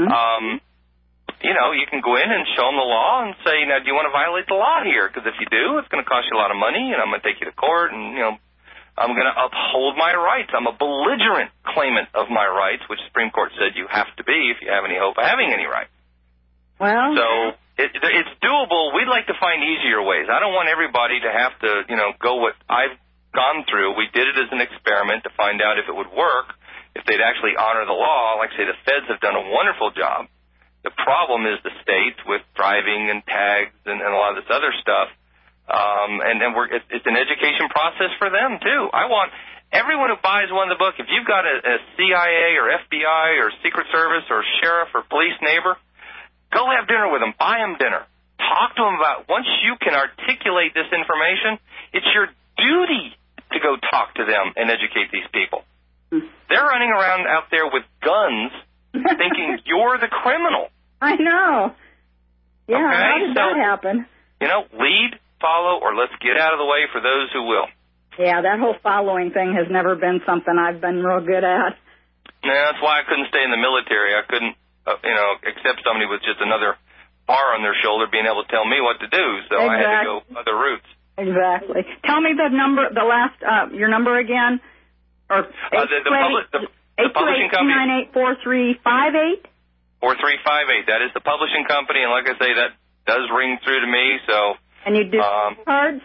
You can go in and show them the law and say, now, do you want to violate the law here? Because if you do, it's going to cost you a lot of money, and I'm going to take you to court, and, I'm going to uphold my rights. I'm a belligerent claimant of my rights, which the Supreme Court said you have to be if you have any hope of having any right. Well, so it's doable. We'd like to find easier ways. I don't want everybody to have to, go what I've gone through. We did it as an experiment to find out if it would work, if they'd actually honor the law. Like I say, the feds have done a wonderful job. The problem is the states with driving and tags and a lot of this other stuff. It's an education process for them, too. I want everyone who buys one of the book, if you've got a CIA or FBI or Secret Service or sheriff or police neighbor, go have dinner with them. Buy them dinner. Talk to them about, once you can articulate this information, it's your duty to go talk to them and educate these people. They're running around out there with guns thinking you're the criminal. I know. Yeah, okay? How did that happen? Lead, follow, or let's get out of the way for those who will. Yeah, that whole following thing has never been something I've been real good at. Yeah, that's why I couldn't stay in the military. I couldn't, accept somebody with just another bar on their shoulder being able to tell me what to do, so exactly. I had to go other routes. Exactly. Tell me the number, the last, your number again. Or the publishing company. 828-4358? 4358. That is the publishing company, and like I say, that does ring through to me. So. And you do cards?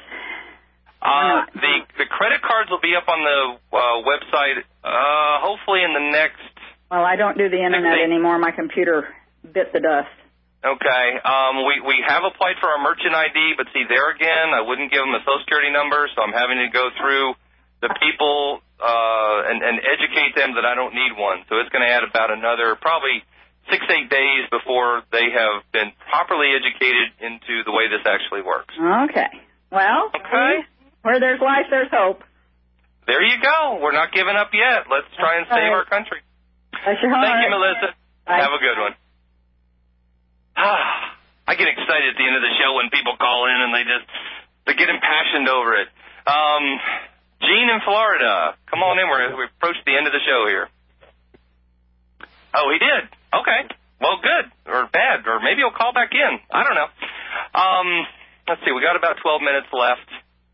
The credit cards will be up on the website, hopefully in the next. Well, I don't do the internet anymore. My computer bit the dust. Okay. We have applied for our merchant ID, but see, there again, I wouldn't give them a Social Security number, so I'm having to go through the people and educate them that I don't need one. So it's going to add about another probably 6-8 days before they have been properly educated into the way this actually works. Okay. Well, where there's life, there's hope. There you go. We're not giving up yet. Let's try and save our country. Bless your heart. Thank you, Melissa. Bye. Have a good one. I get excited at the end of the show when people call in and they get impassioned over it. Gene in Florida, come on in. We've approached the end of the show here. Oh, he did. Okay. Well, good or bad, or maybe he'll call back in. I don't know. Let's see. We got about 12 minutes left.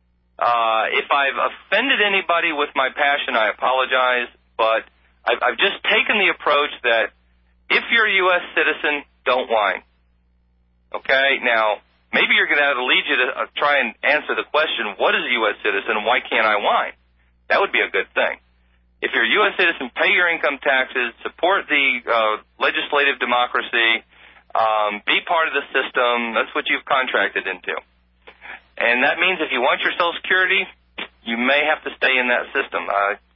If I've offended anybody with my passion, I apologize, but I've just taken the approach that if you're a U.S. citizen, don't whine. Okay? Now, maybe you're going to have to lead you to try and answer the question, what is a U.S. citizen and why can't I whine? That would be a good thing. If you're a U.S. citizen, pay your income taxes, support the legislative democracy, be part of the system. That's what you've contracted into. And that means if you want your Social Security, you may have to stay in that system.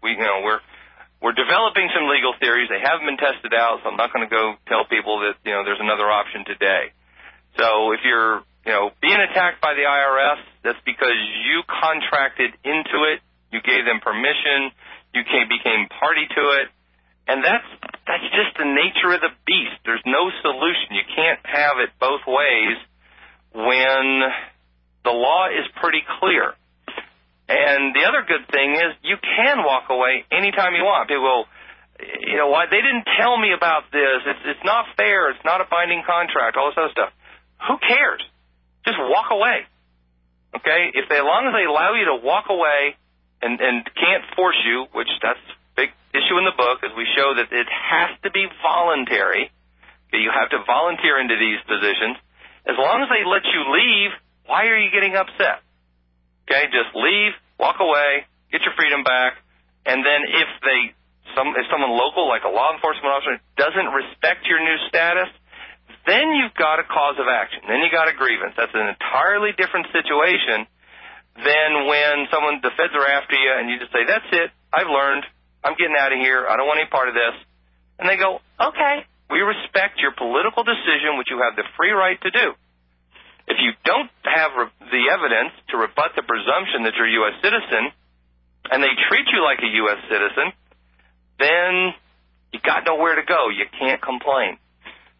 We're developing some legal theories. They haven't been tested out, so I'm not going to go tell people that there's another option today. So if you're being attacked by the IRS, that's because you contracted into it. You gave them permission. You became party to it. And that's just the nature of the beast. There's no solution. You can't have it both ways when the law is pretty clear. And the other good thing is you can walk away anytime you want. People go, why they didn't tell me about this. It's not fair. It's not a binding contract, all this other stuff. Who cares? Just walk away. Okay? As long as they allow you to walk away and can't force you, which that's a big issue in the book, is we show that it has to be voluntary. Okay? You have to volunteer into these positions. As long as they let you leave, why are you getting upset? Okay? Just leave, walk away, get your freedom back, and then if someone local, like a law enforcement officer, doesn't respect your new status, then you've got a cause of action. Then you got a grievance. That's an entirely different situation than when the feds are after you and you just say, that's it, I've learned, I'm getting out of here, I don't want any part of this. And they go, okay, we respect your political decision, which you have the free right to do. If you don't have the evidence to rebut the presumption that you're a U.S. citizen and they treat you like a U.S. citizen, then you got nowhere to go. You can't complain.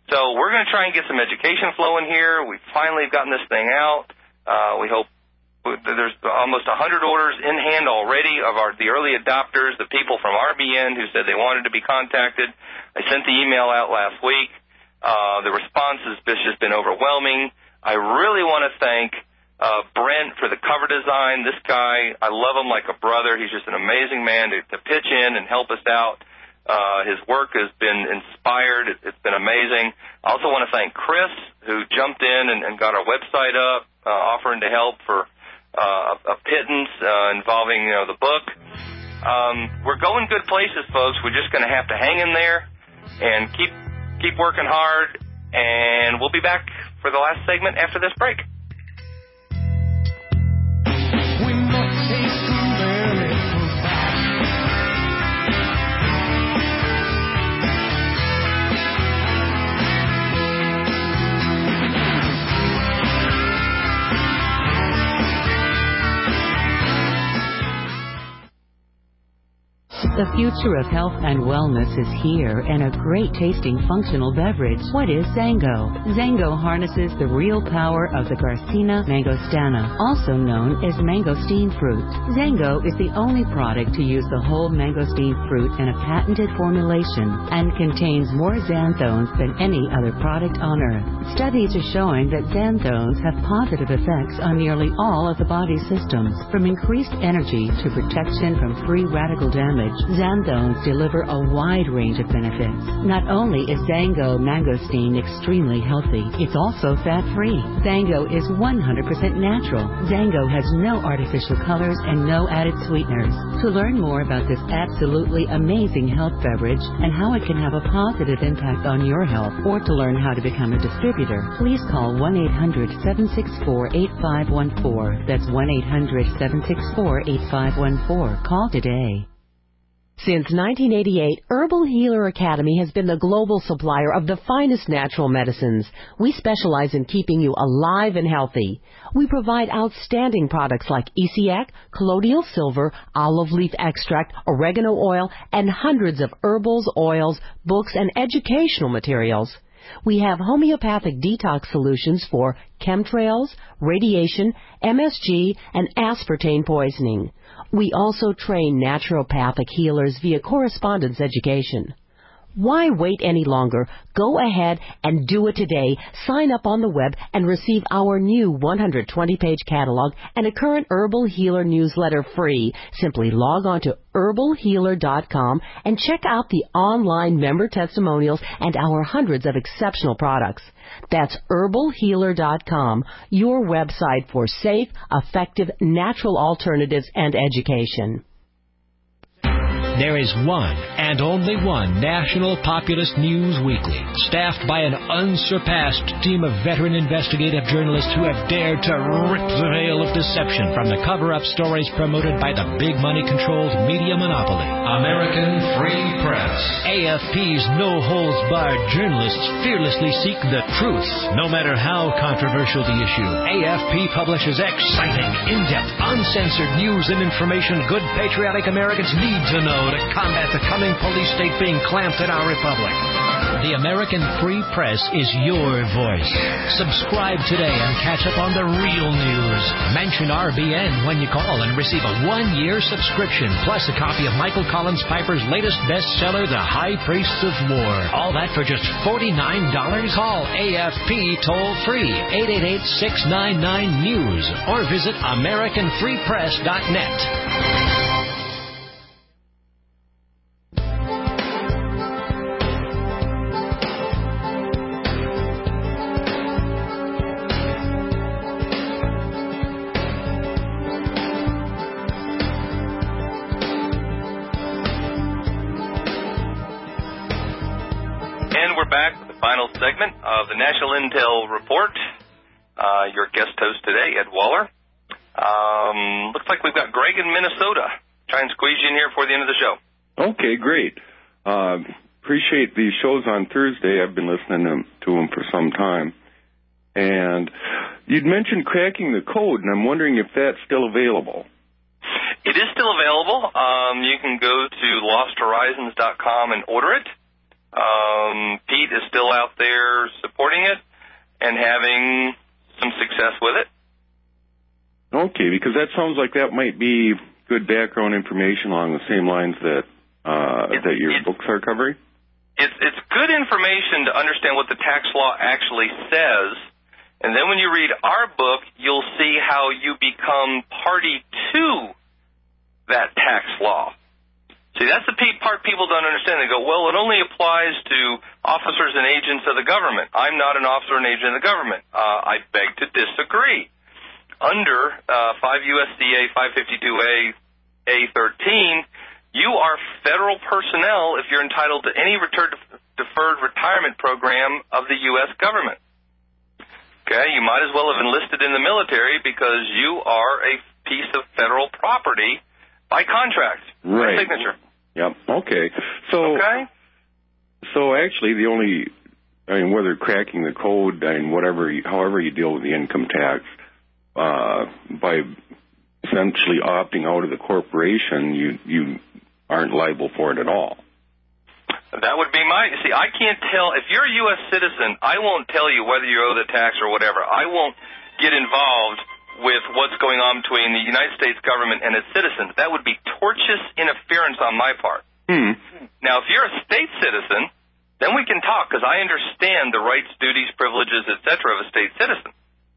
So we're going to try and get some education flowing here. We finally have gotten this thing out. We hope there's almost 100 orders in hand already of the early adopters, the people from RBN who said they wanted to be contacted. I sent the email out last week. The response has just been overwhelming. I really want to thank Brent for the cover design. This guy, I love him like a brother. He's just an amazing man to pitch in and help us out. His work has been inspired. It's been amazing. I also want to thank Chris, who jumped in and got our website up, offering to help for a pittance involving the book. We're going good places, folks. We're just going to have to hang in there and keep working hard. And we'll be back for the last segment after this break. The future of health and wellness is here, and a great tasting functional beverage. What is Zango? Zango harnesses the real power of the Garcinia mangostana, also known as mangosteen fruit. Zango is the only product to use the whole mangosteen fruit in a patented formulation and contains more xanthones than any other product on earth. Studies are showing that xanthones have positive effects on nearly all of the body's systems, from increased energy to protection from free radical damage. Xanthones deliver a wide range of benefits. Not only is Zango mangosteen extremely healthy, it's also fat-free. Zango is 100% natural. Zango has no artificial colors and no added sweeteners. To learn more about this absolutely amazing health beverage and how it can have a positive impact on your health, or to learn how to become a distributor, please call 1-800-764-8514. That's 1-800-764-8514. Call today. Since 1988, Herbal Healer Academy has been the global supplier of the finest natural medicines. We specialize in keeping you alive and healthy. We provide outstanding products like Isiac, colloidal silver, olive leaf extract, oregano oil, and hundreds of herbals, oils, books, and educational materials. We have homeopathic detox solutions for chemtrails, radiation, MSG, and aspartame poisoning. We also train naturopathic healers via correspondence education. Why wait any longer? Go ahead and do it today. Sign up on the web and receive our new 120-page catalog and a current Herbal Healer newsletter free. Simply log on to herbalhealer.com and check out the online member testimonials and our hundreds of exceptional products. That's herbalhealer.com, your website for safe, effective, natural alternatives and education. There is one and only one national populist news weekly, staffed by an unsurpassed team of veteran investigative journalists who have dared to rip the veil of deception from the cover-up stories promoted by the big money-controlled media monopoly. American Free Press. AFP's no-holds-barred journalists fearlessly seek the truth, no matter how controversial the issue. AFP publishes exciting, in-depth, uncensored news and information good patriotic Americans need to know to combat the coming police state being clamped in our republic. The American Free Press is your voice. Subscribe today and catch up on the real news. Mention RBN when you call and receive a 1-year subscription, plus a copy of Michael Collins Piper's latest bestseller, The High Priests of War. All that for just $49. Call AFP toll-free, 888-699-NEWS, or visit AmericanFreePress.net. Back with the final segment of the National Intel Report. Your guest host today, Ed Waller. Looks like we've got Greg in Minnesota. Try and squeeze you in here before the end of the show. Okay, great. Appreciate these shows on Thursday. I've been listening to them for some time. And you'd mentioned cracking the code, and I'm wondering if that's still available. It is still available. You can go to losthorizons.com and order it. Pete is still out there supporting it and having some success with it. Okay, because that sounds like that might be good background information along the same lines that that your books are covering. It's good information to understand what the tax law actually says, and then when you read our book, you'll see how you become party to that tax law. See, that's the part people don't understand. They go, well, it only applies to officers and agents of the government. I'm not an officer and agent of the government. I beg to disagree. Under 5 U.S.C.A. 552A A13, you are federal personnel if you're entitled to any deferred retirement program of the U.S. government. Okay, you might as well have enlisted in the military because you are a piece of federal property by contract, right? By signature. Yep. Okay. So actually, the only, whether cracking the code and however you deal with the income tax, by essentially opting out of the corporation, you aren't liable for it at all. That would be I can't tell, if you're a U.S. citizen, I won't tell you whether you owe the tax or whatever. I won't get involved with what's going on between the United States government and its citizens. That would be tortious interference on my part. Now, if you're a state citizen, then we can talk, because I understand the rights, duties, privileges, etc. of a state citizen.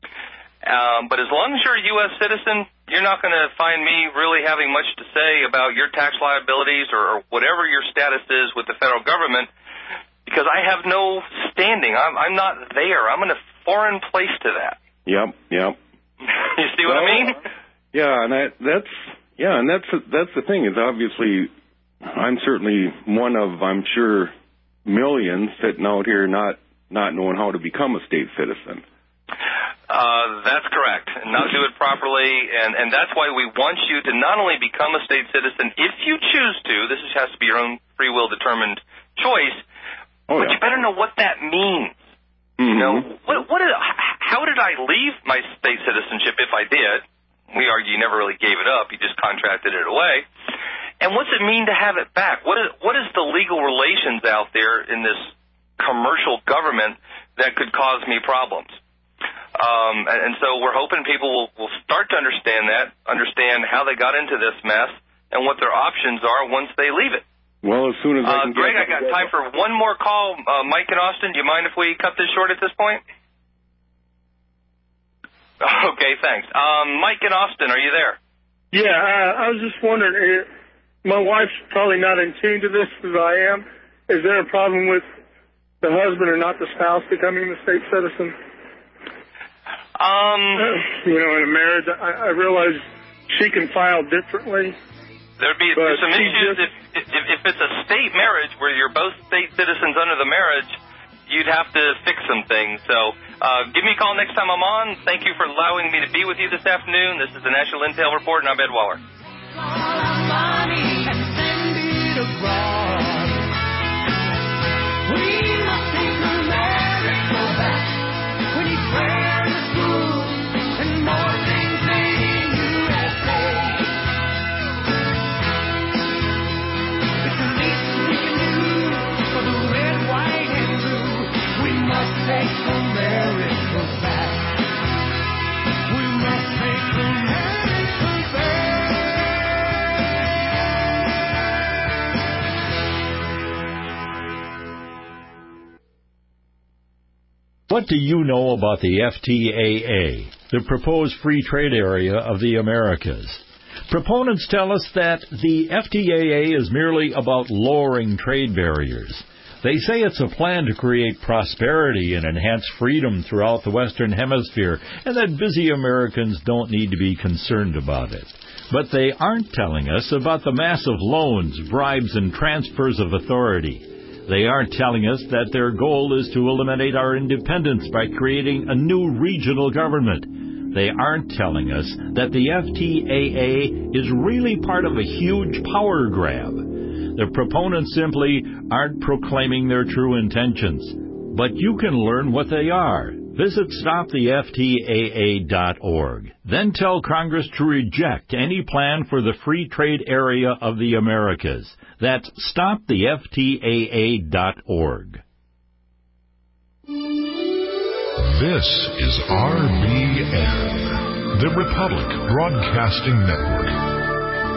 But as long as you're a U.S. citizen, you're not going to find me really having much to say about your tax liabilities or whatever your status is with the federal government, because I have no standing. I'm not there. I'm in a foreign place to that. Yep. You see what I mean? Yeah, and that's the thing, is obviously I'm certainly one of, I'm sure, millions sitting out here not knowing how to become a state citizen. That's correct. And not do it properly, and that's why we want you to not only become a state citizen if you choose to. This has to be your own free will determined choice. But you better know what that means. You know, how did I leave my state citizenship if I did? We argue you never really gave it up. You just contracted it away. And what's it mean to have it back? What is the legal relations out there in this commercial government that could cause me problems? And so we're hoping people will start to understand how they got into this mess and what their options are once they leave it. Well, as soon as I can Greg, I got time for one more call. Mike in Austin, do you mind if we cut this short at this point? Okay, thanks. Mike in Austin, are you there? Yeah, I was just wondering, my wife's probably not in tune to this as I am. Is there a problem with the husband or not the spouse becoming the state citizen? In a marriage, I realize she can file differently. There'd be some issues if it's a state marriage where you're both state citizens under the marriage. You'd have to fix some things. So give me a call next time I'm on. Thank you for allowing me to be with you this afternoon. This is the National Intel Report, and I'm Ed Waller. What do you know about the FTAA, the proposed free trade area of the Americas? Proponents tell us that the FTAA is merely about lowering trade barriers. They say it's a plan to create prosperity and enhance freedom throughout the Western Hemisphere, and that busy Americans don't need to be concerned about it. But they aren't telling us about the massive loans, bribes, and transfers of authority. They aren't telling us that their goal is to eliminate our independence by creating a new regional government. They aren't telling us that the FTAA is really part of a huge power grab. The proponents simply aren't proclaiming their true intentions. But you can learn what they are Visit stoptheftaa.org. Then tell Congress to reject any plan for the free trade area of the Americas. That's stoptheftaa.org. This is RBN, the Republic Broadcasting Network.